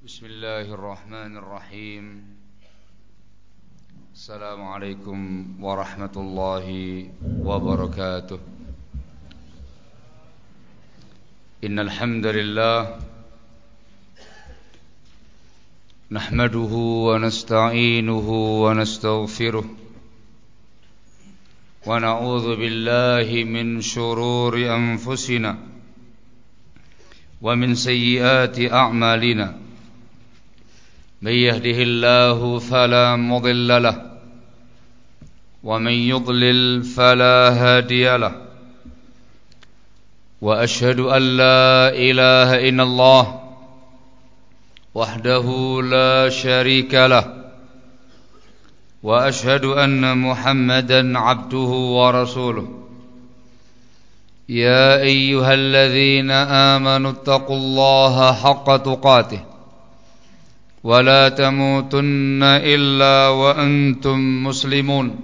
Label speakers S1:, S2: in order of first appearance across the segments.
S1: Bismillahirrahmanirrahim. Assalamualaikum warahmatullahi wabarakatuh. Innal hamdalillah nahmaduhu wa nasta'inuhu wa nastaghfiruh wa na'udzu billahi min shururi anfusina wa min sayyiati a'malina. من يهده الله فلا مضل له ومن يضلل فلا هادي له وأشهد أن لا إله إلا الله وحده لا شريك له وأشهد أن محمدا عبده ورسوله يا أيها الذين آمنوا اتقوا الله حق تقاته ولا تموتن إلا وأنتم مسلمون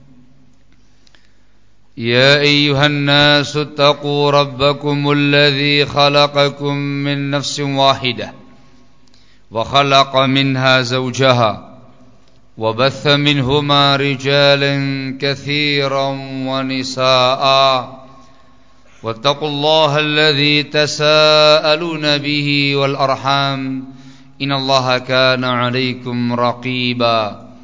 S1: يا أيها الناس اتقوا ربكم الذي خلقكم من نفس واحدة وخلق منها زوجها وبث منهما رجالا كثيرا ونساء واتقوا الله الذي تساءلون به والأرحام إن الله كان عليكم رقيبا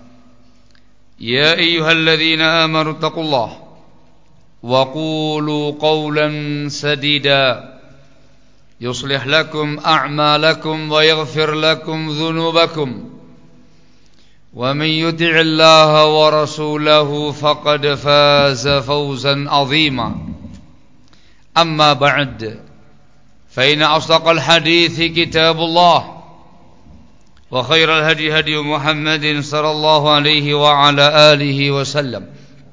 S1: يا أيها الذين آمنوا اتقوا الله وقولوا قولا سديدا يصلح لكم أعمالكم ويغفر لكم ذنوبكم ومن يطع الله ورسوله فقد فاز فوزا عظيما أما بعد فإن أصدق الحديث كتاب الله وخير الهدي هدي محمد صلى الله عليه وعلى آله وسلم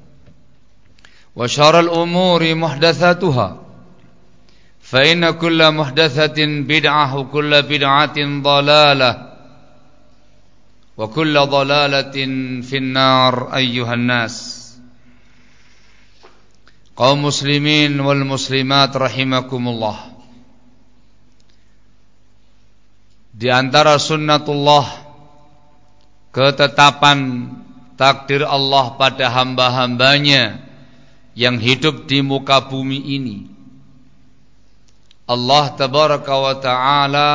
S1: وشر الأمور محدثاتها فإن كل محدثة بدعة وكل بدعة ضلالة وكل ضلالة في النار أيها الناس. Kaum muslimin wal muslimat rahimakumullah. Di antara sunnatullah, ketetapan takdir Allah pada hamba-hambanya yang hidup di muka bumi ini, Allah tabaraka wa ta'ala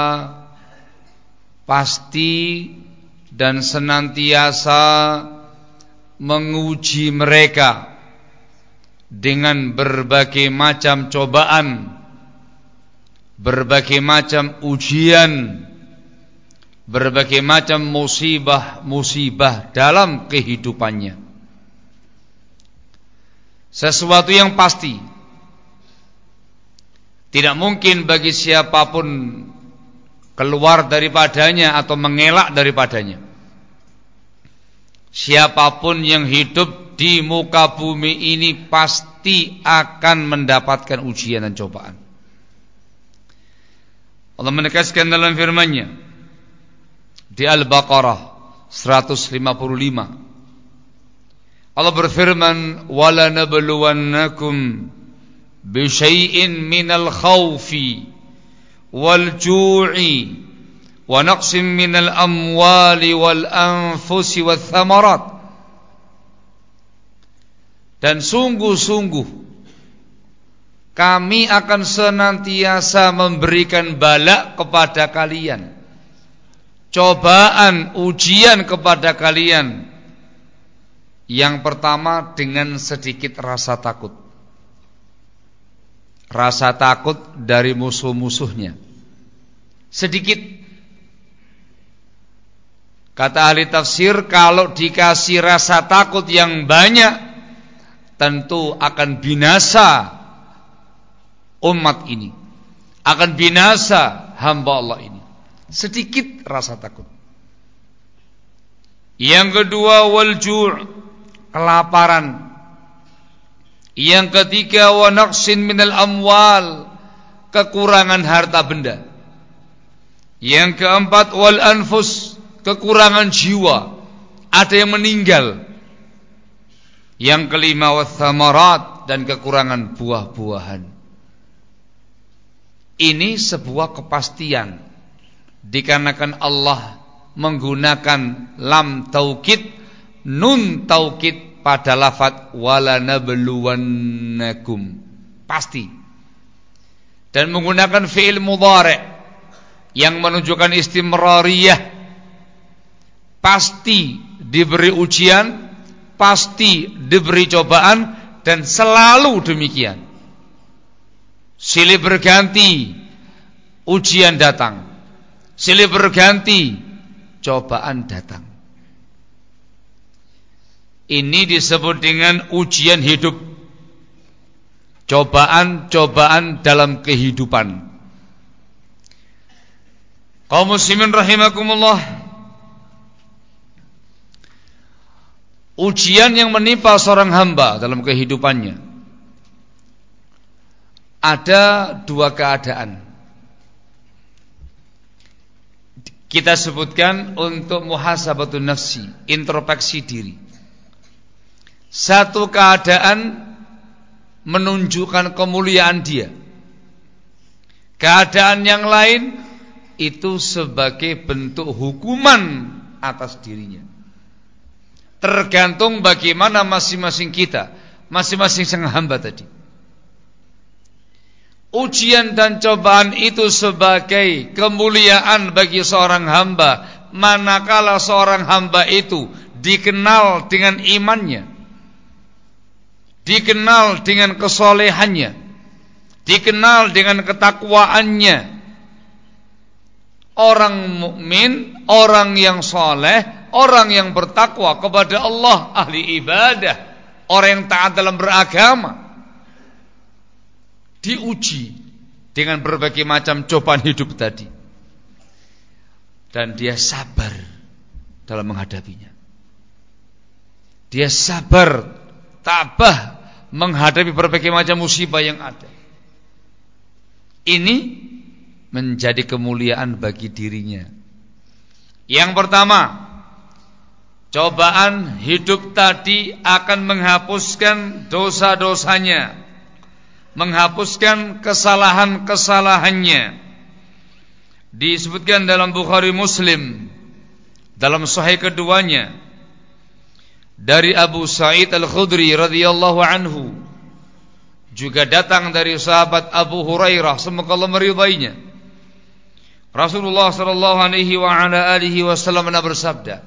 S1: pasti dan senantiasa menguji mereka dengan berbagai macam cobaan, berbagai macam ujian, berbagai macam musibah dalam kehidupannya. Sesuatu yang pasti, tidak mungkin bagi siapapun keluar daripadanya atau mengelak daripadanya. Siapapun yang hidup di muka bumi ini pasti akan mendapatkan ujian dan cobaan. Allah menegaskan dalam firman-Nya di Al-Baqarah 155, Allah berfirman, "Wala nabluwannakum bi syai'in minal khaufi wal ju'i wa naqsin minal amwali wal anfusi wath thamarat." Dan sungguh-sungguh kami akan senantiasa memberikan bala kepada kalian, cobaan, ujian kepada kalian. Yang pertama dengan sedikit rasa takut. Rasa takut dari musuh-musuhnya. Sedikit. Kata ahli tafsir, kalau dikasih rasa takut yang banyak, tentu akan binasa umat ini, akan binasa hamba Allah ini. Sedikit rasa takut. Yang kedua, wal ju', kelaparan. Yang ketiga, wa naqsin minal amwal, kekurangan harta benda. Yang keempat, wal anfus, kekurangan jiwa, ada yang meninggal. Yang kelima, wath thamarat, dan kekurangan buah-buahan. Ini sebuah kepastian dikarenakan Allah menggunakan lam taukid, nun taukid pada lafaz wala nabluwannakum, pasti, dan menggunakan fi'il mudhari' yang menunjukkan istimrariyah, pasti diberi ujian, pasti diberi cobaan, dan selalu demikian. Silih berganti ujian datang, silih berganti cobaan datang. Ini disebut dengan ujian hidup, cobaan-cobaan dalam kehidupan. Kaum muslimin rahimakumullah, ujian yang menimpa seorang hamba dalam kehidupannya ada dua keadaan. Kita sebutkan untuk muhasabatun nafsi, introspeksi diri. Satu keadaan menunjukkan kemuliaan dia, keadaan yang lain itu sebagai bentuk hukuman atas dirinya. Tergantung bagaimana masing-masing kita, masing-masing sang hamba tadi. Ujian dan cobaan itu sebagai kemuliaan bagi seorang hamba, manakala seorang hamba itu dikenal dengan imannya, dikenal dengan kesolehannya, dikenal dengan ketakwaannya. Orang mukmin, orang yang soleh, orang yang bertakwa kepada Allah, ahli ibadah, orang yang taat dalam beragama, diuji dengan berbagai macam cobaan hidup tadi, dan dia sabar dalam menghadapinya. Dia sabar, tabah menghadapi berbagai macam musibah yang ada. Ini menjadi kemuliaan bagi dirinya. Yang pertama, cobaan hidup tadi akan menghapuskan dosa-dosanya, menghapuskan kesalahan-kesalahannya. Disebutkan dalam Bukhari Muslim, dalam sahih keduanya, dari Abu Sa'id Al-Khudri radhiyallahu anhu, juga datang dari sahabat Abu Hurairah, semoga Allah meridainya. Rasulullah sallallahu alaihi wa ala alihi wasallam bersabda,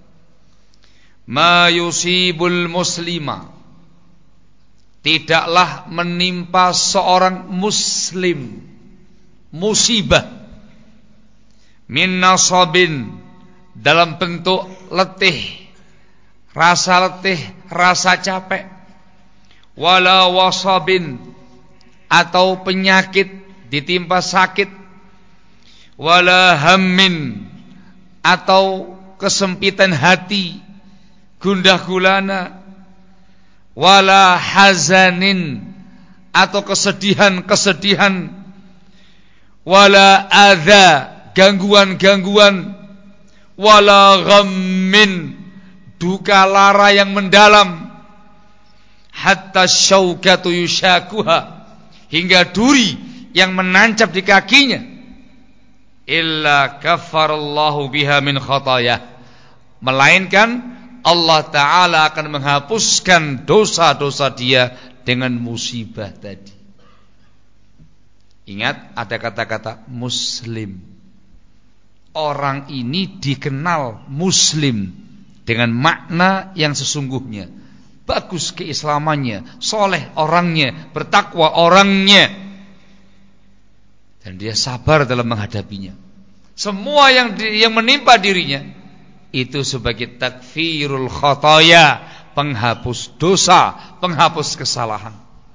S1: "Ma yusibul muslima," tidaklah menimpa seorang muslim musibah, min nasabin, dalam bentuk letih, rasa capek, wala wasabin, atau penyakit, ditimpa sakit, wala hammin, atau kesempitan hati, gundah gulana, wala hazanin, atau kesedihan, wala adza, gangguan, wala ghammin, duka lara yang mendalam, hatta syaukatu yushakuha, hingga duri yang menancap di kakinya, illa kafarallahu biha min khatayah, melainkan Allah Ta'ala akan menghapuskan dosa-dosa dia dengan musibah tadi. Ingat, ada kata-kata muslim. Orang ini dikenal muslim dengan makna yang sesungguhnya. Bagus keislamannya, soleh orangnya, bertakwa orangnya, dan dia sabar dalam menghadapinya. Semua yang menimpa dirinya itu sebagai takfirul khataya, penghapus dosa, penghapus kesalahan,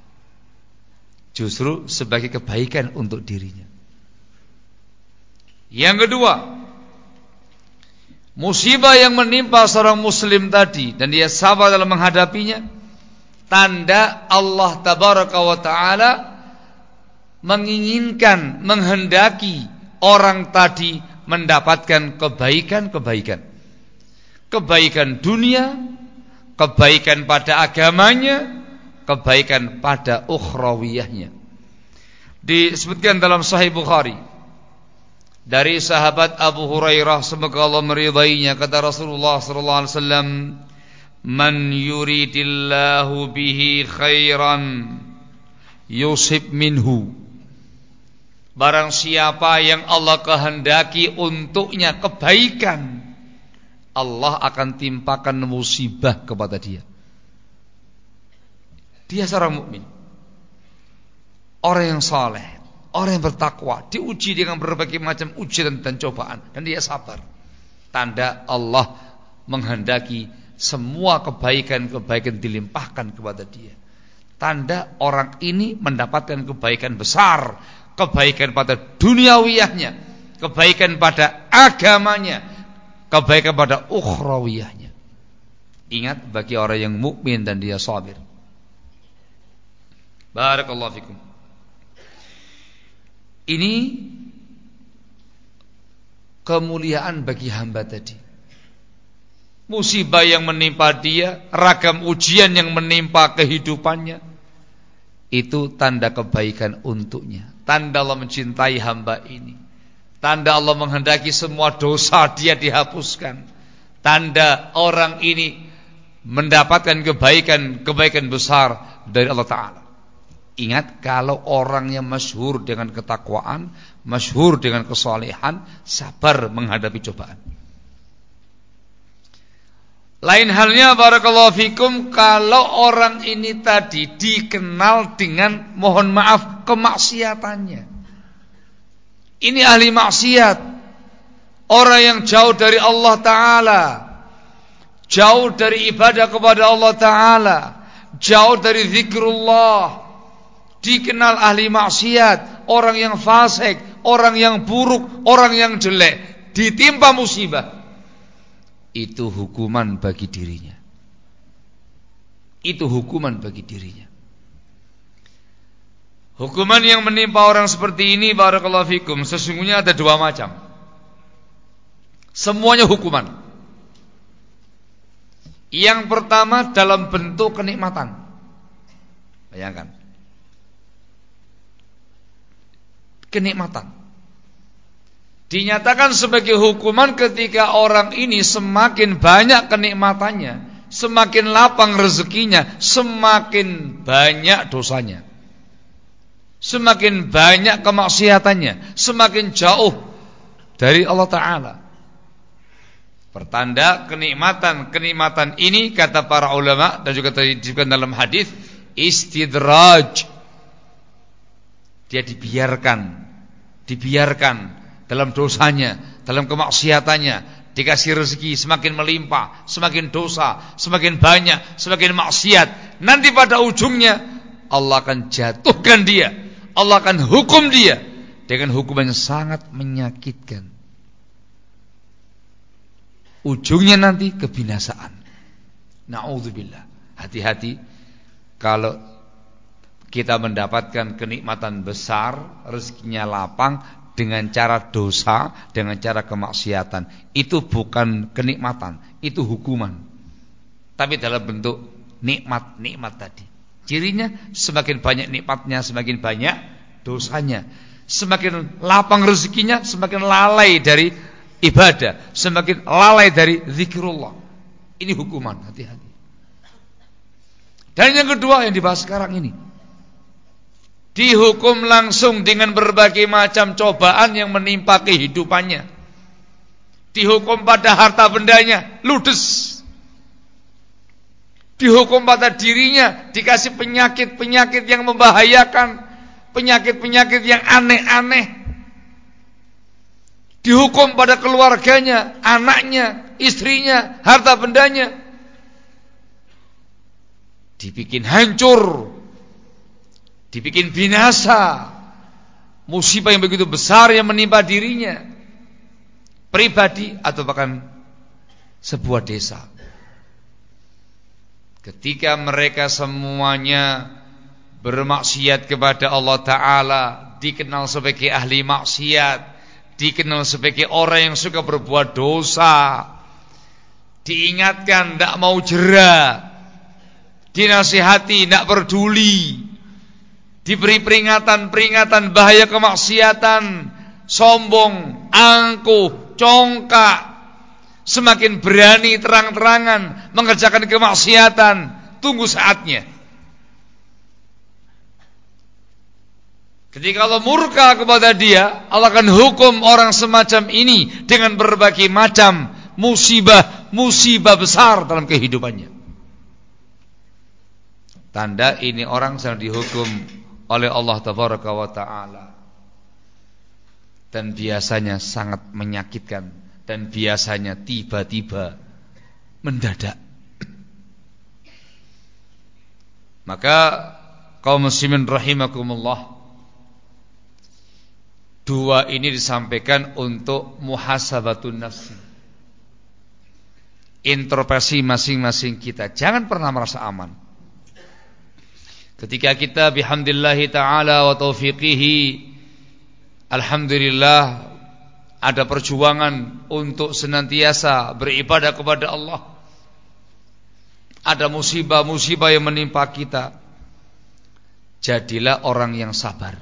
S1: justru sebagai kebaikan untuk dirinya. Yang kedua, musibah yang menimpa seorang muslim tadi dan dia sabar dalam menghadapinya, tanda Allah tabaraka wa ta'ala menginginkan, menghendaki orang tadi mendapatkan kebaikan dunia, kebaikan pada agamanya, kebaikan pada ukhrawiyahnya. Disebutkan dalam Sahih Bukhari, Dari sahabat Abu Hurairah, semoga Allah meridainya, kata Rasulullah sallallahu alaihi wasallam, "Man yuridillahu bihi khairan yusib minhu." Barang siapa yang Allah kehendaki untuknya kebaikan, Allah akan timpakan musibah kepada dia. Dia seorang mukmin, orang yang saleh, orang yang bertakwa, diuji dengan berbagai macam ujian dan cobaan, dan dia sabar. Tanda Allah menghendaki semua kebaikan-kebaikan dilimpahkan kepada dia. Tanda orang ini mendapatkan kebaikan besar, kebaikan pada duniawiyahnya, kebaikan pada agamanya, kebaikan pada ukhrawiyahnya. Ingat, bagi orang yang mukmin dan dia sabir. Barakallahu fikum. Ini kemuliaan bagi hamba tadi. Musibah yang menimpa dia, ragam ujian yang menimpa kehidupannya, itu tanda kebaikan untuknya. Tanda Allah mencintai hamba ini. Tanda Allah menghendaki semua dosa dia dihapuskan. Tanda orang ini mendapatkan kebaikan besar dari Allah Ta'ala. Ingat, kalau orang yang masyhur dengan ketakwaan, masyhur dengan kesalehan, sabar menghadapi cobaan. Lain halnya barakallahu fikum kalau orang ini tadi dikenal dengan, mohon maaf, kemaksiatannya. Ini ahli maksiat, orang yang jauh dari Allah Ta'ala, jauh dari ibadah kepada Allah Ta'ala, jauh dari zikrullah, dikenal ahli maksiat, orang yang fasik, orang yang buruk, orang yang jelek, ditimpa musibah, itu hukuman bagi dirinya. Itu hukuman bagi dirinya. Hukuman yang menimpa orang seperti ini, barakallahu fikum, sesungguhnya ada dua macam. Semuanya hukuman. Yang pertama dalam bentuk kenikmatan. Bayangkan, kenikmatan dinyatakan sebagai hukuman ketika orang ini semakin banyak kenikmatannya, semakin lapang rezekinya, semakin banyak dosanya, semakin banyak kemaksiatannya, semakin jauh dari Allah Ta'ala. Pertanda kenikmatan ini, kata para ulama dan juga disebutkan dalam hadis, istidraj. Dia dibiarkan dalam dosanya, dalam kemaksiatannya, dikasih rezeki semakin melimpah, semakin dosa, semakin banyak, semakin maksiat. Nanti pada ujungnya Allah akan jatuhkan dia, Allah akan hukum dia dengan hukuman yang sangat menyakitkan. Ujungnya nanti kebinasaan. Na'udzubillah. Hati-hati kalau kita mendapatkan kenikmatan besar, rezekinya lapang, dengan cara dosa, dengan cara kemaksiatan. Itu bukan kenikmatan, itu hukuman. Tapi dalam bentuk nikmat tadi. Cirinya semakin banyak nikmatnya, semakin banyak dosanya. Semakin lapang rezekinya, semakin lalai dari ibadah, semakin lalai dari zikrullah. Ini hukuman, hati-hati. Dan yang kedua yang dibahas sekarang ini, dihukum langsung dengan berbagai macam cobaan yang menimpa kehidupannya. Dihukum pada harta bendanya, ludes. Dihukum pada dirinya, dikasih penyakit-penyakit yang membahayakan, penyakit-penyakit yang aneh-aneh. Dihukum pada keluarganya, anaknya, istrinya, harta bendanya. Dibikin hancur, dibikin binasa. Musibah yang begitu besar yang menimpa dirinya, pribadi atau bahkan sebuah desa. Ketika mereka semuanya bermaksiat kepada Allah Ta'ala, dikenal sebagai ahli maksiat, dikenal sebagai orang yang suka berbuat dosa, diingatkan tidak mau jera, dinasihati tidak peduli, diberi peringatan bahaya kemaksiatan, sombong, angkuh, congkak, semakin berani terang-terangan mengerjakan kemaksiatan, tunggu saatnya. Ketika Allah murka kepada dia, Allah akan hukum orang semacam ini dengan berbagai macam musibah besar dalam kehidupannya. Tanda ini orang sedang dihukum oleh Allah Tabaraka wa Ta'ala. Dan biasanya sangat menyakitkan, dan biasanya tiba-tiba mendadak. Maka kaum muslimin rahimakumullah, dua ini disampaikan untuk muhasabatun nafsi, introspeksi masing-masing kita. Jangan pernah merasa aman. Ketika kita bihamdillahi ta'ala wa taufiqihi, alhamdulillah, ada perjuangan untuk senantiasa beribadah kepada Allah, ada musibah-musibah yang menimpa kita, jadilah orang yang sabar.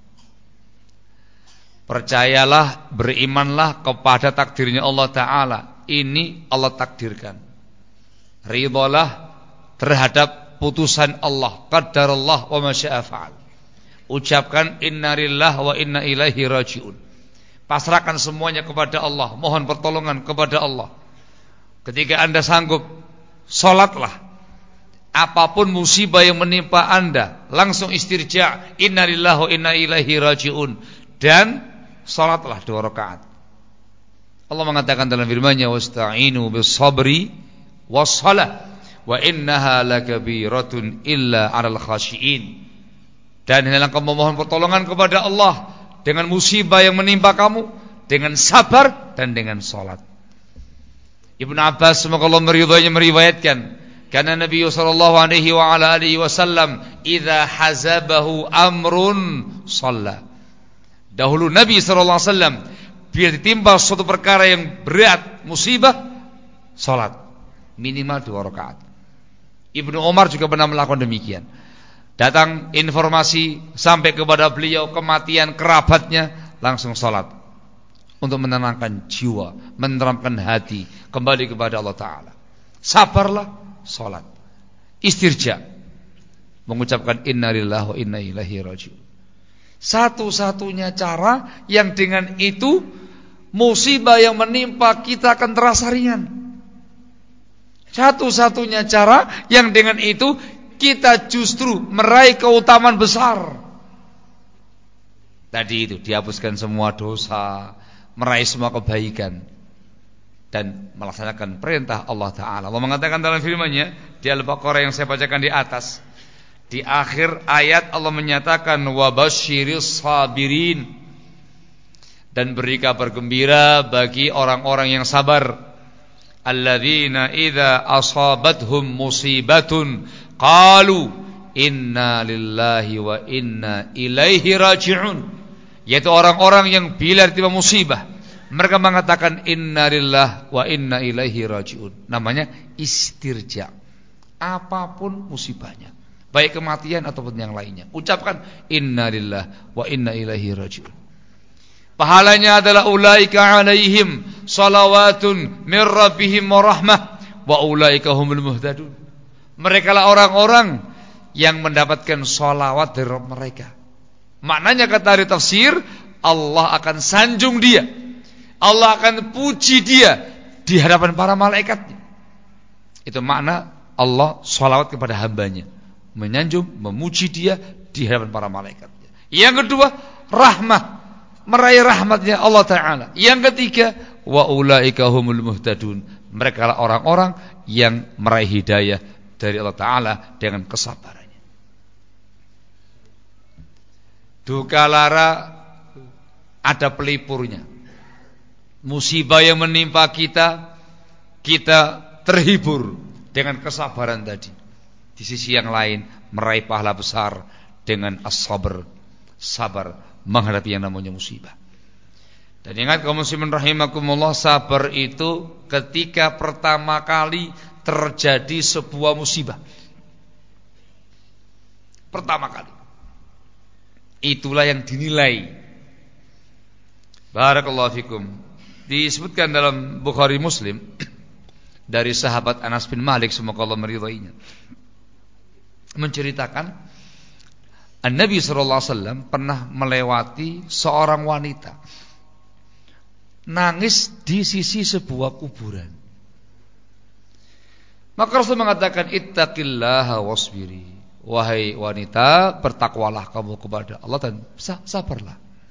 S1: Percayalah, berimanlah kepada takdirnya Allah Ta'ala. Ini Allah takdirkan. Ridhalah terhadap putusan Allah, qadarallah wa ma syaa fa'al. Ucapkan inna lillahi wa inna ilaihi raji'un. Pasrahkan semuanya kepada Allah, mohon pertolongan kepada Allah. Ketika Anda sanggup, salatlah. Apapun musibah yang menimpa Anda, langsung istirja, inna lillahi wa inna ilaihi raji'un, dan salatlah 2 rakaat. Allah mengatakan dalam firman-Nya, wasta'inu bis-sabri was-shalah wa innaha lakabiratun illa 'alal khashiin. Dan hendaklah kamu memohon pertolongan kepada Allah dengan musibah yang menimpa kamu, dengan sabar dan dengan salat. Ibnu Abbas semoga Allah meridhoinya meriwayatkan, karena Nabi sallallahu alaihi wa ala alihi wasallam idza hazabahu amrun shalla. Dahulu Nabi sallallahu alaihi wasallam bila ditimpa suatu perkara yang berat, musibah, salat minimal 2 rakaat. Ibnu Umar juga pernah melakukan demikian. Datang informasi sampai kepada beliau kematian kerabatnya, langsung salat untuk menenangkan jiwa, menenteramkan hati, kembali kepada Allah Ta'ala. Sabarlah, salat, istirja, mengucapkan inna lillahi wa inna ilaihi raji'un. Satu-satunya cara yang dengan itu musibah yang menimpa kita akan terasa ringan. Satu-satunya cara yang dengan itu kita justru meraih keutamaan besar. Tadi itu dihapuskan semua dosa, meraih semua kebaikan, dan melaksanakan perintah Allah Ta'ala. Allah mengatakan dalam firman-Nya di Al-Baqarah yang saya bacakan di atas, di akhir ayat Allah menyatakan wabasyiris sabirin, dan beri kabar gembira bagi orang-orang yang sabar. Alladzina idza asabathum musibatun qalu inna lillahi wa inna ilaihi raji'un. Yaitu orang-orang yang bila tiba musibah, mereka mengatakan inna lillahi wa inna ilaihi raji'un. Namanya istirja. Apapun musibahnya, baik kematian ataupun yang lainnya, ucapkan inna lillahi wa inna ilaihi raji'un. Pahalanya adalah ulaika alaihim salawatun min rabbihim wa rahmah wa ulaika humul muhtadun. Mereka lah orang-orang yang mendapatkan salawat dari Rabb mereka. Maknanya kata ahli tafsir, Allah akan sanjung dia, Allah akan puji dia di hadapan para malaikatnya. Itu makna Allah salawat kepada hambanya, menyanjung, memuji dia di hadapan para malaikatnya. Yang kedua, rahmah, meraih rahmatnya Allah Ta'ala. Yang ketiga, wa ulaika humul muhtadun. Mereka lah orang-orang yang meraih hidayah dari Allah Ta'ala dengan kesabarannya. Duka lara ada pelipurnya. Musibah yang menimpa kita, kita terhibur dengan kesabaran tadi. Di sisi yang lain, meraih pahala besar dengan as-sabr, sabar menghadapi yang namanya musibah. Dan ingat kaum muslimin rahimakumullah, sabar itu ketika pertama kali terjadi sebuah musibah, pertama kali, itulah yang dinilai Barakallahu fikum. Disebutkan dalam Bukhari Muslim dari sahabat Anas bin Malik, semoga Allah meridainya, menceritakan An-Nabi SAW pernah melewati seorang wanita nangis di sisi sebuah kuburan. Maka Rasul mengatakan, ittaqillaha wasbiri. Wahai wanita, bertakwalah kamu kepada Allah dan sabarlah.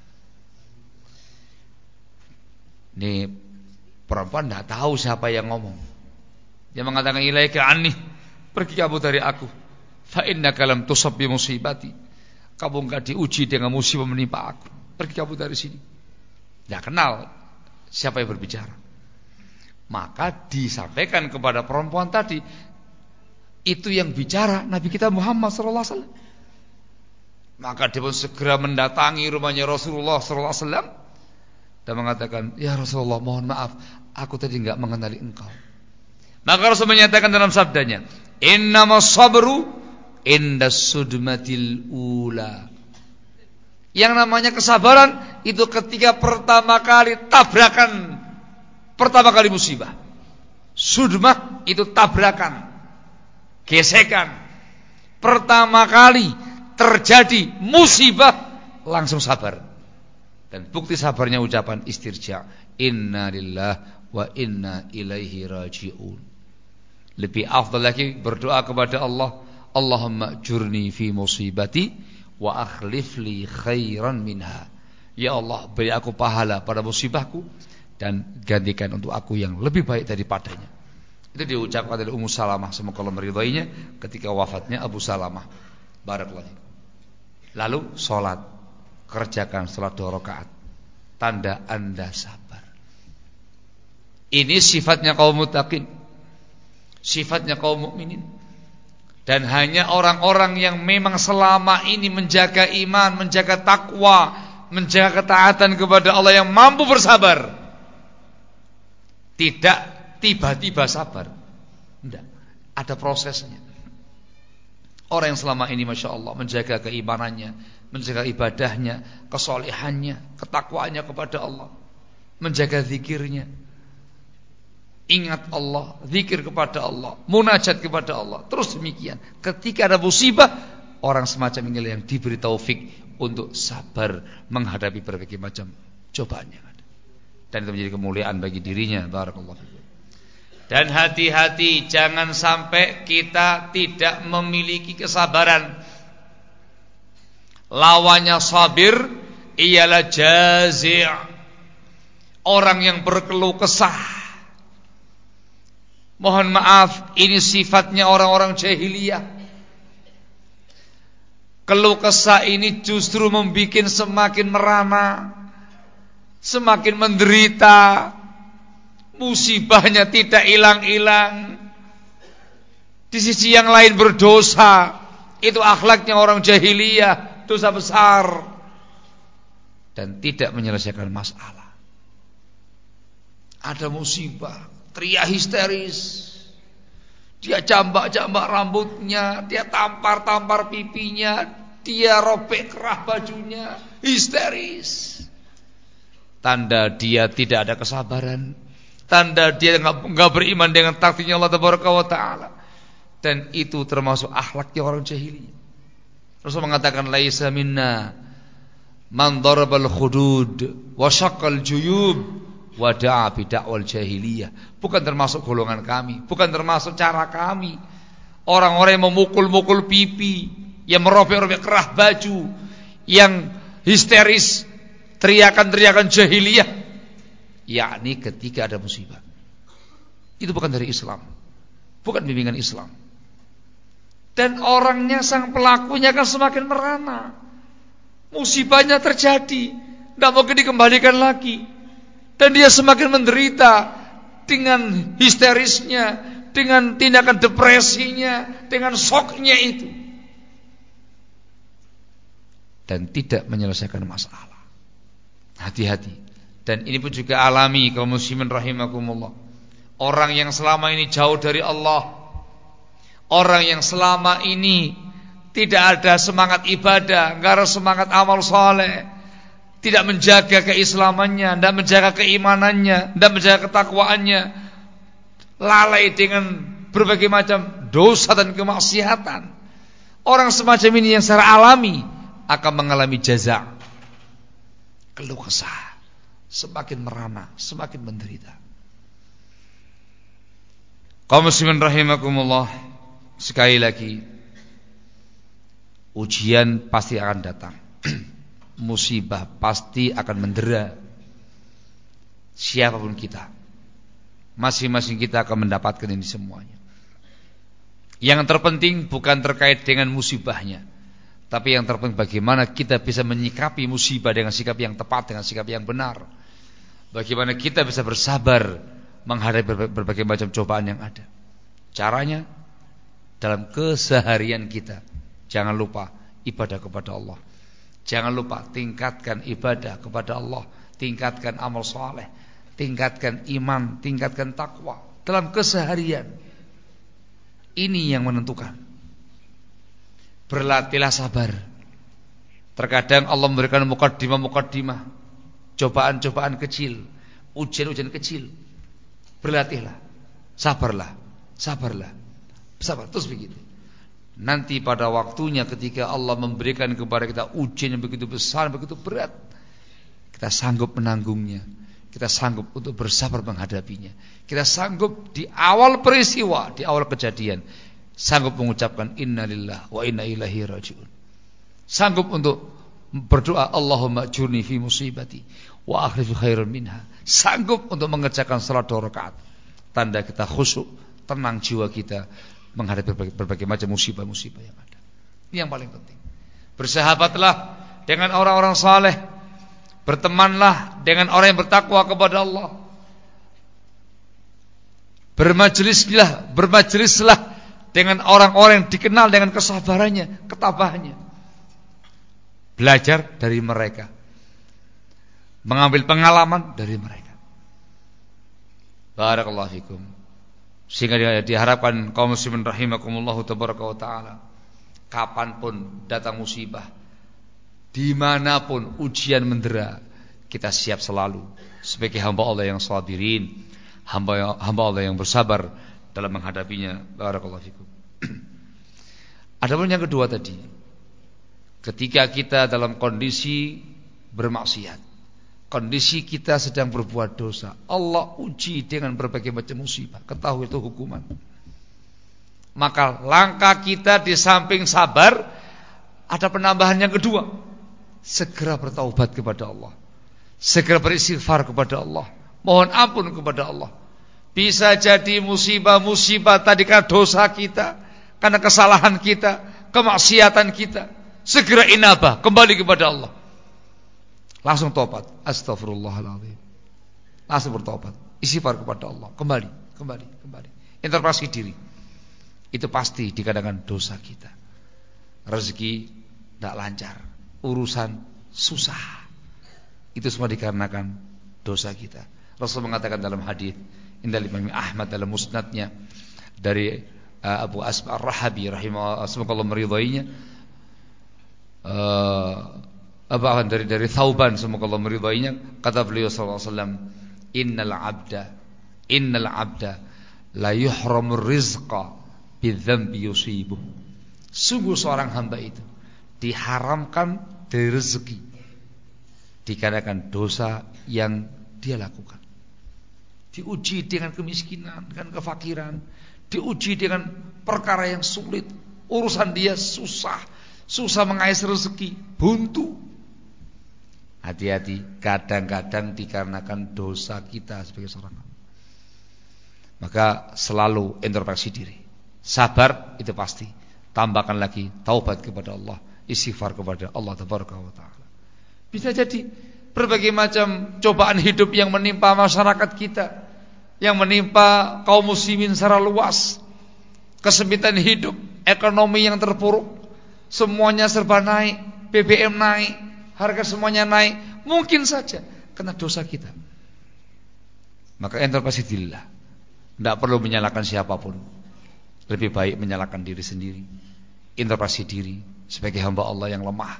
S1: Ini perempuan tidak tahu siapa yang ngomong. Dia mengatakan, ilaika anni, pergi kamu dari aku. Fa innaka lam tusab bi musibati. Kamu enggak diuji dengan musibah menimpa aku. Pergi kamu dari sini. Tidak kenal siapa yang berbicara. Maka disampaikan kepada perempuan tadi, itu yang bicara Nabi kita Muhammad SAW. Maka dia pun segera mendatangi rumahnya Rasulullah SAW dan mengatakan, ya Rasulullah, mohon maaf, aku tadi enggak mengenali engkau. Maka Rasul menyatakan dalam sabdanya, innamas sabru indas sudmatil ula. Yang namanya kesabaran itu ketika pertama kali tabrakan, pertama kali musibah. Sudmah itu tabrakan, gesekan. Pertama kali terjadi musibah langsung sabar. Dan bukti sabarnya ucapan istirja, inna lillahi wa inna ilaihi raji'un. Lebih afdal lagi berdoa kepada Allah, Allahumma jurni fi musibati wa akhlif li khairan minha. Ya Allah, beri aku pahala pada musibahku dan gantikan untuk aku yang lebih baik daripadanya. Itu diucapkan oleh Ummu Salamah, semoga Allah meridainya, ketika wafatnya Abu Salamah. Barakallahu. Lalu sholat, kerjakan sholat 2 rakaat, tanda Anda sabar. Ini sifatnya kaum muttaqin, sifatnya kaum mukminin. Dan hanya orang-orang yang memang selama ini menjaga iman, menjaga takwa, menjaga ketaatan kepada Allah yang mampu bersabar. Tidak tiba-tiba sabar. Tidak, ada prosesnya. Orang yang selama ini Masya Allah menjaga keimanannya, menjaga ibadahnya, kesolihannya, ketakwaannya kepada Allah, menjaga zikirnya, ingat Allah, zikir kepada Allah, munajat kepada Allah, terus demikian. Ketika ada musibah, orang semacam ini yang diberi taufik untuk sabar menghadapi berbagai macam cobaan yang ada. Dan itu menjadi kemuliaan bagi dirinya. Barakallahu fikum. Dan hati-hati, jangan sampai kita tidak memiliki kesabaran. Lawannya sabir ialah jazi', orang yang berkeluh kesah. Mohon maaf, ini sifatnya orang-orang jahiliyah. Keluh kesah ini justru membuat semakin merana, semakin menderita. Musibahnya tidak hilang-hilang. Di sisi yang lain berdosa. Itu akhlaknya orang jahiliyah, dosa besar, dan tidak menyelesaikan masalah. Ada musibah, teriak histeris, dia jambak-jambak rambutnya, dia tampar-tampar pipinya, dia robek kerah bajunya, histeris. Tanda dia tidak ada kesabaran, tanda dia enggak beriman dengan takdirnya Allah Tabaraka wa Ta'ala. Dan itu termasuk akhlaknya orang jahiliyah. Rasul mengatakan, laisa minna man darabal khudud wa syaqqal juyub wa da'a bi da'wal jahiliyah. Bukan termasuk golongan kami, bukan termasuk cara kami. Orang-orang yang memukul-mukul pipi, yang merobek-robek kerah baju, yang histeris, teriakan-teriakan jahiliyah, yakni ketika ada musibah. Itu bukan dari Islam, bukan bimbingan Islam. Dan orangnya, sang pelakunya akan semakin merana. Musibahnya terjadi, tidak mungkin dikembalikan lagi, dan dia semakin menderita dengan histerisnya, dengan tindakan depresinya, dengan shocknya itu, dan tidak menyelesaikan masalah. Hati-hati. Dan ini pun juga alami kaum muslimin rahimakumullah. Orang yang selama ini jauh dari Allah, orang yang selama ini tidak ada semangat ibadah, enggak ada semangat amal soleh, tidak menjaga keislamannya, tidak menjaga keimanannya, tidak menjaga ketakwaannya, lalai dengan berbagai macam dosa dan kemaksiatan, orang semacam ini yang secara alami akan mengalami jaza, keluh kesah, semakin merana, semakin menderita. Kaum muslimin rahimakumullah, sekali lagi ujian pasti akan datang. Musibah pasti akan mendera siapapun kita. Masing-masing kita akan mendapatkan ini semuanya. Yang terpenting bukan terkait dengan musibahnya, tapi yang terpenting bagaimana kita bisa menyikapi musibah dengan sikap yang tepat, dengan sikap yang benar. Bagaimana kita bisa bersabar menghadapi berbagai macam cobaan yang ada. Caranya dalam keseharian kita. Jangan lupa ibadah kepada Allah. Jangan lupa tingkatkan ibadah kepada Allah, tingkatkan amal saleh, tingkatkan iman, tingkatkan takwa dalam keseharian. Ini yang menentukan. Berlatihlah sabar. Terkadang Allah memberikan mukaddimah, cobaan-cobaan kecil, ujian-ujian kecil. Berlatihlah, sabar terus begitu. Nanti pada waktunya ketika Allah memberikan kepada kita ujian yang begitu besar, begitu berat, kita sanggup menanggungnya, kita sanggup untuk bersabar menghadapinya, kita sanggup di awal peristiwa, di awal kejadian, sanggup mengucapkan innalillahi wa inna ilaihi rajiun, sanggup untuk berdoa Allahumma ajurni fi musibati wa akhlif khairan minha, sanggup untuk mengerjakan salat 2 rakaat. Tanda kita khusyuk, tenang jiwa kita menghadapi berbagai macam musibah-musibah yang ada. Ini yang paling penting. Bersahabatlah dengan orang-orang saleh, bertemanlah dengan orang yang bertakwa kepada Allah. Bermajlislah dengan orang-orang yang dikenal dengan kesabarannya, ketabahannya. Belajar dari mereka, mengambil pengalaman dari mereka. Barakallahu fikum. Sehingga diharapkan kaum muslimin rahimakumullahu tabaraka wa ta'ala, kapanpun datang musibah, dimanapun ujian mendera, kita siap selalu sebagai hamba Allah yang sabirin, hamba Allah yang bersabar dalam menghadapinya. Barakallahu fikum. Adapun yang kedua tadi, ketika kita dalam kondisi bermaksiat, kondisi kita sedang berbuat dosa, Allah uji dengan berbagai macam musibah, ketahui itu hukuman. Maka langkah kita di samping sabar, ada penambahan yang kedua, segera bertaubat kepada Allah, segera beristighfar kepada Allah, mohon ampun kepada Allah. Bisa jadi musibah-musibah tadi karena dosa kita, karena kesalahan kita, kemaksiatan kita, segera inabah, kembali kepada Allah. Langsung tobat, astagfirullahaladzim, langsung bertobat, istighfar kepada Allah, kembali. Introspeksi diri. Itu pasti dikatakan dosa kita. Rezeki tidak lancar, urusan susah, itu semua dikarenakan dosa kita. Rasul mengatakan dalam hadis indal Imam Ahmad dalam musnadnya dari Abu Asma Ar-Rahabi rahimahullah, semoga Allah meridainya, dari Thauban, semoga Allah meridainya, kata beliau sallallahu alaihi wasallam, innal abda la yuhramur rizqa bidzambi yusibuh. Sungguh seorang hamba itu diharamkan dari rezeki dikarenakan dosa yang dia lakukan. Diuji dengan kemiskinan, dengan kefakiran, diuji dengan perkara yang sulit, urusan dia susah mengais rezeki, buntu. Hati-hati, kadang-kadang dikarenakan dosa kita sebagai seorang hamba. Maka selalu introspeksi diri. Sabar itu pasti. Tambahkan lagi taubat kepada Allah, istighfar kepada Allah tabaraka wa taala. Bisa jadi berbagai macam cobaan hidup yang menimpa masyarakat kita, yang menimpa kaum muslimin secara luas, kesempitan hidup, ekonomi yang terpuruk, semuanya serba naik, BBM naik, harga semuanya naik, mungkin saja karena dosa kita. Maka introspeksi dirilah. Tidak perlu menyalahkan siapapun, lebih baik menyalahkan diri sendiri. Introspeksi diri sebagai hamba Allah yang lemah,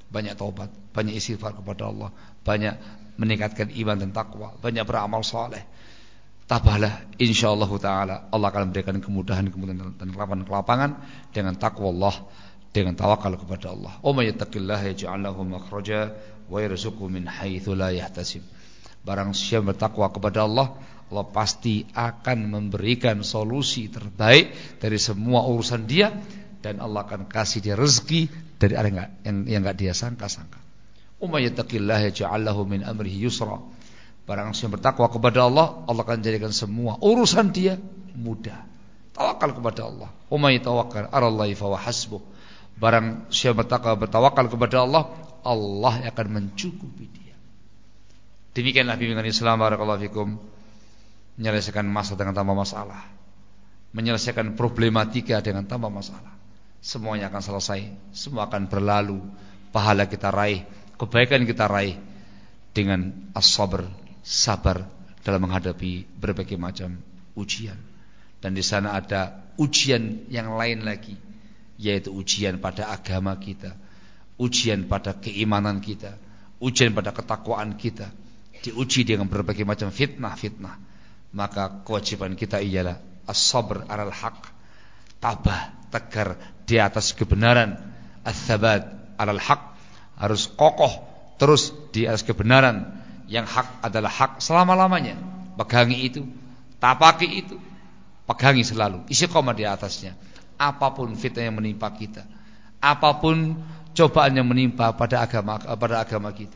S1: banyak taubat, banyak istighfar kepada Allah, banyak meningkatkan iman dan takwa, banyak beramal saleh. Tabahlah, insyaallah taala Allah akan memberikan kemudahan dan kelapangan dengan takwa Allah, dengan tawakal kepada Allah. Wa may yattaqillaha yaj'al lahu makhraja wa yarzuqhu min haitsu la yahtasib. Barang siapa bertakwa kepada Allah, Allah pasti akan memberikan solusi terbaik dari semua urusan dia, dan Allah akan kasih dia rezeki dari arah yang enggak dia sangka-sangka. Wa may yattaqillaha yaj'al lahu min amrihi yusra. Barang siapa bertakwa kepada Allah, Allah akan jadikan semua urusan dia mudah. Tawakal kepada Allah. Wa may tawakkal 'alallahi fa huwa hasbuh. Barang siapa bertawakal kepada Allah, Allah akan mencukupi dia. Demikianlah bimbingan Islam, barakallahu fikum. Menyelesaikan masalah dengan tanpa masalah, menyelesaikan problematika dengan tanpa masalah. Semuanya akan selesai, semua akan berlalu. Pahala kita raih, kebaikan kita raih dengan as-sabr, sabar dalam menghadapi berbagai macam ujian. Dan di sana ada ujian yang lain lagi, yaitu ujian pada agama kita, ujian pada keimanan kita, ujian pada ketakwaan kita, diuji dengan berbagai macam fitnah-fitnah. Maka kewajiban kita ialah as-sabr 'alal haq, tabah, tegar di atas kebenaran, ats-tsabat 'alal haq, harus kokoh terus di atas kebenaran. Yang hak adalah hak selama-lamanya. Pegangi itu, tapaki itu, pegangi selalu, istiqomah di atasnya. Apapun fitnah yang menimpa kita, apapun cobaan yang menimpa pada agama kita,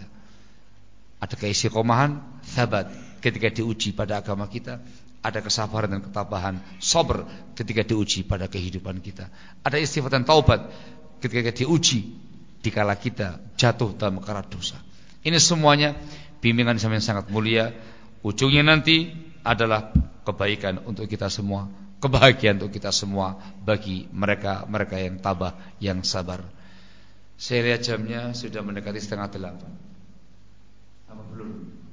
S1: ada keistiqomahan, sabat ketika diuji pada agama kita, ada kesabaran dan ketabahan, sabar ketika diuji pada kehidupan kita, ada istighfar dan taubat ketika diuji dikala kita jatuh dalam perkara dosa. Ini semuanya bimbingan yang sangat mulia. Ujungnya nanti adalah kebaikan untuk kita semua, kebahagiaan untuk kita semua, bagi mereka yang tabah, yang sabar. Saya lihat jamnya sudah mendekati 7:30. Apa belum?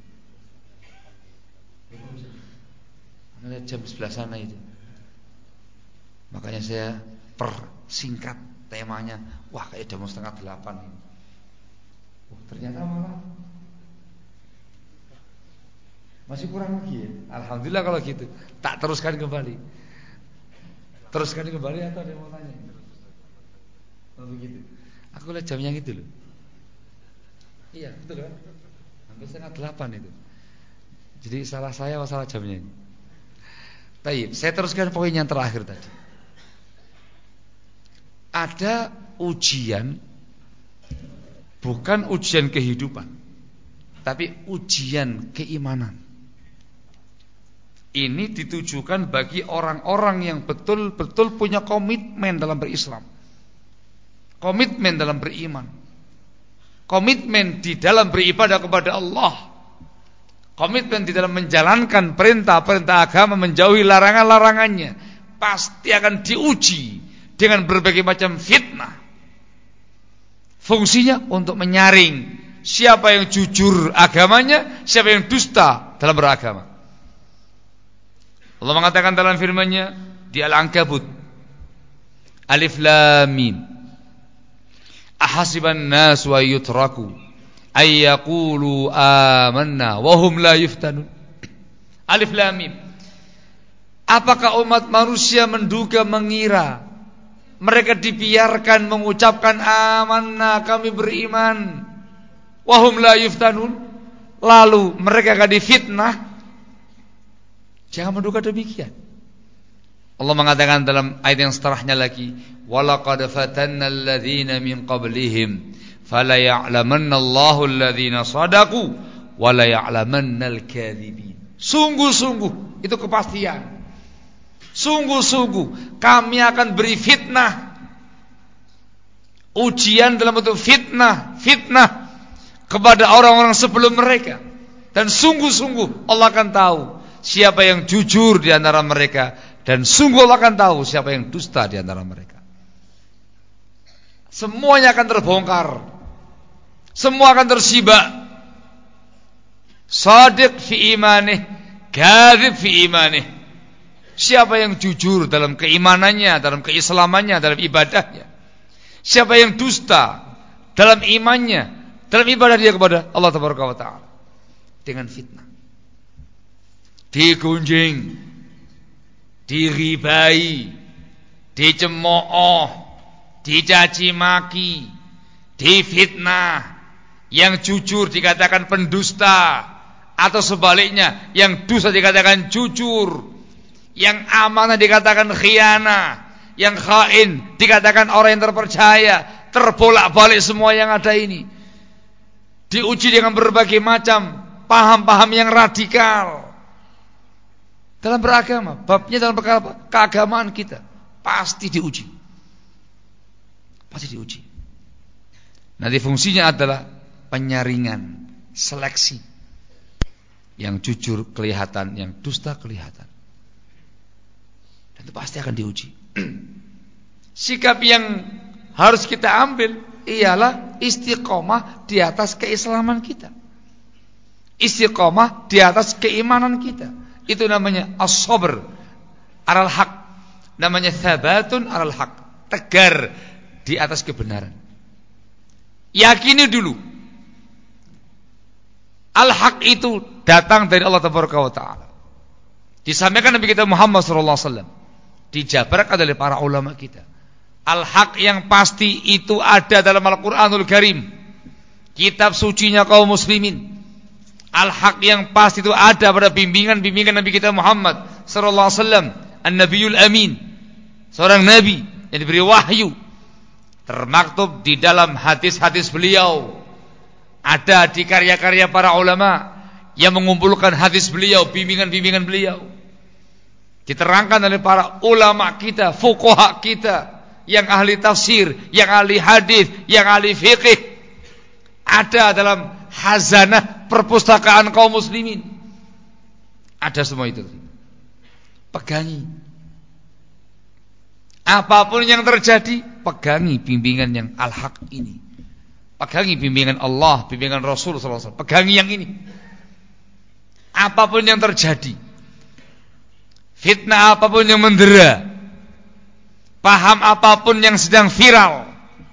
S1: Lihat jam sebelah sana itu. Makanya saya persingkat temanya. Wah, kayak jam 7:30 ini. Ternyata malah masih kurang lagi ya. Alhamdulillah kalau gitu. Tak teruskan kembali. Teruskan kembali atau ada yang mau tanya? Oh begitu. Aku lihat jamnya gitu loh. Iya betul kan? Hampir 7:30 itu. Jadi salah saya atau salah jamnya ini? Baik, saya teruskan poin yang terakhir tadi. Ada ujian, bukan ujian kehidupan, tapi ujian keimanan. Ini ditujukan bagi orang-orang yang betul-betul punya komitmen dalam berislam, komitmen dalam beriman, komitmen di dalam beribadah kepada Allah, komitmen di dalam menjalankan perintah-perintah agama, menjauhi larangan-larangannya. Pasti akan diuji dengan berbagai macam fitnah. Fungsinya untuk menyaring siapa yang jujur agamanya, siapa yang dusta dalam beragama. Allah mengatakan dalam firman-Nya di Al-Ankabut, Alif Lam Mim, ahasiban nas wa yutraku ay yaqulu amanna wa hum la yuftanun. Alif Lam Mim. Apakah umat manusia menduga, mengira mereka dibiarkan mengucapkan amanna, kami beriman, wa hum la yuftanun, lalu mereka akan difitnah? Jangan menduga demikian. Allah mengatakan dalam ayat yang setelahnya lagi, walaqad fatanna alladhina min qablihim fala ya'lamanna Allahu alladhina sadaqu wa la ya'lamanna al-kadhibin. Sungguh-sungguh, itu kepastian. Sungguh-sungguh kami akan beri fitnah, ujian dalam bentuk fitnah kepada orang-orang sebelum mereka. Dan sungguh-sungguh Allah akan tahu siapa yang jujur di antara mereka, dan sungguh Allah akan tahu siapa yang dusta di antara mereka. Semuanya akan terbongkar, semua akan tersibak. Shadiq fi imanih, kadzib fi imanih. Siapa yang jujur dalam keimanannya, dalam keislamannya, dalam ibadahnya. Siapa yang dusta dalam imannya, dalam ibadah dia kepada Allah Tabaraka wa Ta'ala dengan fitnah. Digunjing, diribai, dicemooh, dicaci maki, difitnah. Yang jujur dikatakan pendusta, atau sebaliknya yang dusta dikatakan jujur, yang amanah dikatakan khianah, yang khain dikatakan orang yang terpercaya. Terbolak-balik semua yang ada ini, diuji dengan berbagai macam paham-paham yang radikal dalam beragama. Babnya dalam perkara keagamaan kita pasti diuji, pasti diuji. Nanti fungsinya adalah penyaringan, seleksi. Yang jujur kelihatan, yang dusta kelihatan. Dan itu pasti akan diuji. Sikap yang harus kita ambil ialah istiqomah di atas keislaman kita, istiqomah di atas keimanan kita. Itu namanya as-sabr alal haq, namanya thabatun alal haq, tegar di atas kebenaran. Yakini dulu al-haq itu datang dari Allah Tabaraka wa Ta'ala. Disampaikan Nabi kita Muhammad sallallahu alaihi wasallam, dijabarkan oleh para ulama kita. Al-haq yang pasti itu ada dalam Al-Qur'anul Karim, kitab sucinya kaum muslimin. Al-haq yang pasti itu ada pada bimbingan-bimbingan Nabi kita Muhammad sallallahu alaihi wasallam, An-Nabiyul Amin, seorang nabi yang diberi wahyu, termaktub di dalam hadis-hadis beliau. Ada di karya-karya para ulama yang mengumpulkan hadis beliau, bimbingan-bimbingan beliau. Diterangkan oleh para ulama kita, fuqaha kita, yang ahli tafsir, yang ahli hadis, yang ahli fiqih. Ada dalam khazanah perpustakaan kaum muslimin. Ada semua itu. Pegangi. Apapun yang terjadi, pegangi bimbingan yang al-haq ini. Pegangi bimbingan Allah, bimbingan Rasul sallallahu alaihi wasallam. Pegangi yang ini. Apapun yang terjadi, fitnah apapun yang mendera, paham apapun yang sedang viral,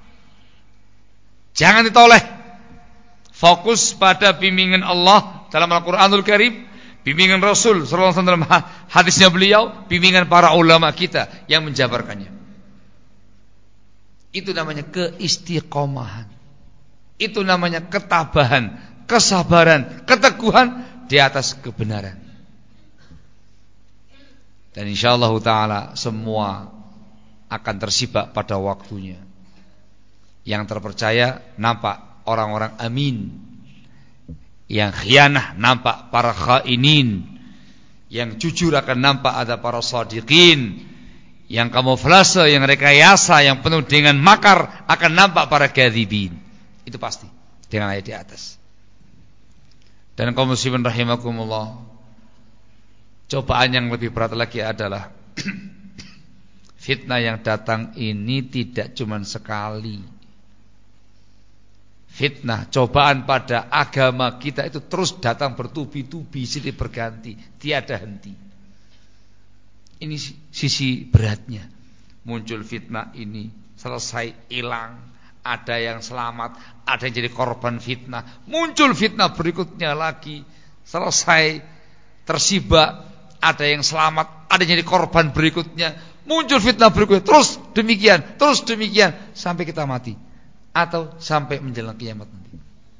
S1: jangan ditoleh. Fokus pada bimbingan Allah dalam Al-Qur'anul Karim, bimbingan Rasul sallallahu alaihi wasallam dalam hadisnya beliau, bimbingan para ulama kita yang menjabarkannya. Itu namanya keistiqomahan. Itu namanya ketabahan, kesabaran, keteguhan di atas kebenaran. Dan insyaallah ta'ala semua akan tersibak pada waktunya. Yang terpercaya nampak orang-orang amin, yang khianah nampak para khainin, yang jujur akan nampak ada para shadiqin, yang kamuflase, yang rekayasa, yang penuh dengan makar akan nampak para kadzibin. Itu pasti dengan ayat di atas. Dan kaum muslimin rahimakumullah, cobaan yang lebih berat lagi adalah fitnah yang datang ini tidak cuma sekali. Fitnah, cobaan pada agama kita itu terus datang bertubi-tubi, silih berganti, tiada henti. Ini sisi beratnya. Muncul fitnah ini, selesai, hilang. Ada yang selamat, ada yang jadi korban fitnah. Muncul fitnah berikutnya lagi, selesai, tersibak. Ada yang selamat, ada yang jadi korban berikutnya. Muncul fitnah berikutnya, terus demikian, sampai kita mati. Atau sampai menjelang kiamat nanti.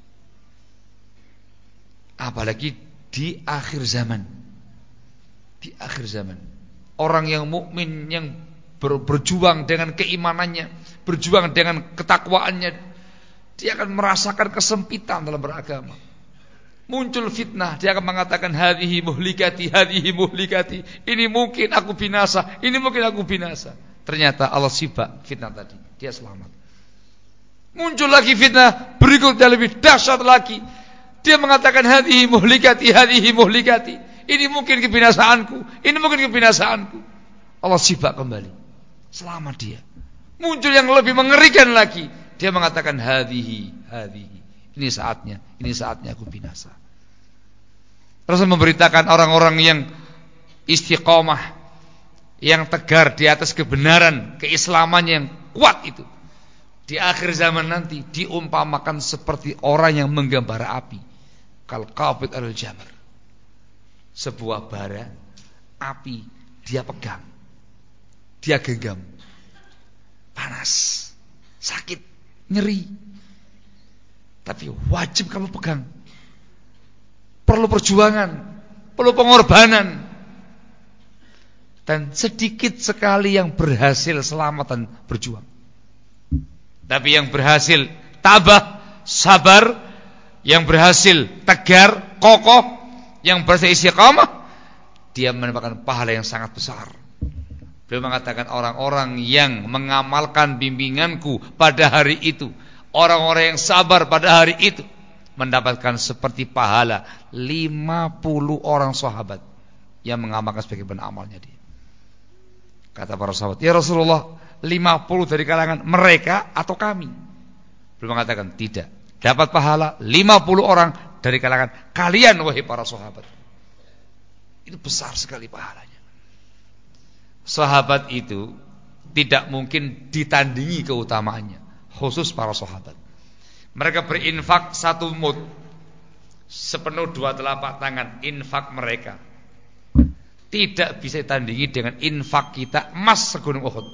S1: Apalagi di akhir zaman. Di akhir zaman, orang yang mukmin yang berjuang dengan keimanannya, berjuang dengan ketakwaannya, dia akan merasakan kesempitan dalam beragama. Muncul fitnah, dia akan mengatakan hadhihi muhlikati, hadhihi muhlikati. Ini mungkin aku binasa, ini mungkin aku binasa. Ternyata Allah sibak fitnah tadi, dia selamat. Muncul lagi fitnah berikutnya lebih dahsyat lagi. Dia mengatakan hadhihi muhlikati, hadhihi muhlikati. Ini mungkin kebinasaanku, ini mungkin kebinasaanku. Allah sibak kembali. Selamat dia. Muncul yang lebih mengerikan lagi. Dia mengatakan hadhihi. Ini saatnya aku binasa. Rasul memberitakan orang-orang yang istiqomah, yang tegar di atas kebenaran, keislamannya yang kuat itu. di akhir zaman nanti diumpamakan seperti orang yang menggembara api. Kal qabid al jamr. Sebuah bara api dia pegang, dia genggam, panas, sakit, nyeri, tapi wajib kamu pegang. Perlu perjuangan, perlu pengorbanan, dan sedikit sekali yang berhasil selamat dan berjuang. Tapi yang berhasil tabah, sabar, yang berhasil tegar, kokoh, yang berhasil istiqamah, dia mendapatkan pahala yang sangat besar. Beliau mengatakan orang-orang yang mengamalkan bimbinganku pada hari itu, orang-orang yang sabar pada hari itu, mendapatkan seperti pahala 50 orang sahabat yang mengamalkan sebagaimana amalnya dia. Kata para sahabat, ya Rasulullah, 50 dari kalangan mereka atau kami? Beliau mengatakan tidak, dapat pahala 50 orang dari kalangan kalian wahai para sahabat. Itu besar sekali pahalanya. Sahabat itu tidak mungkin ditandingi keutamaannya, khusus para sahabat. Mereka berinfak satu mud, sepenuh dua telapak tangan infak mereka. Tidak bisa ditandingi dengan infak kita emas segunung Uhud.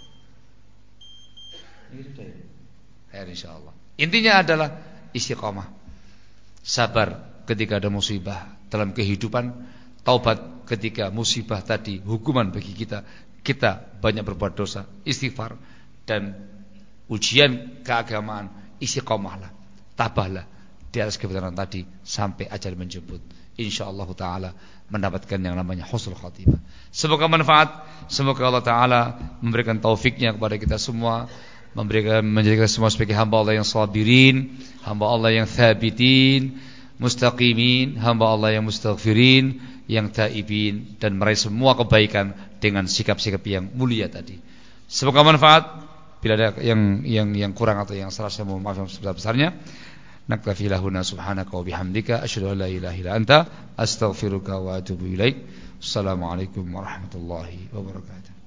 S1: Insyaallah. Intinya adalah istiqamah, sabar ketika ada musibah dalam kehidupan, taubat ketika musibah tadi hukuman bagi kita, kita banyak berbuat dosa, istighfar, dan ujian keagamaan, istiqamahlah, tabahlah di atas kebenaran tadi sampai ajal menjemput. Insyaallah taala mendapatkan yang namanya husnul khatimah. Semoga manfaat, semoga Allah taala memberikan taufiknya kepada kita semua, menjadikan semua sebagai hamba Allah yang sabirin, hamba Allah yang thabitin, mustaqimin, hamba Allah yang mustaghfirin, yang taibin, dan meraih semua kebaikan dengan sikap-sikap yang mulia tadi. Semoga manfaat. Bila ada yang kurang atau yang salah, saya mohon maaf yang sebesar-besarnya. Naktafi lahuna subhanaka wa bihamdika asyhadu an la ilaha illa anta astaghfiruka wa atubu ilaik. Assalamualaikum warahmatullahi wabarakatuh.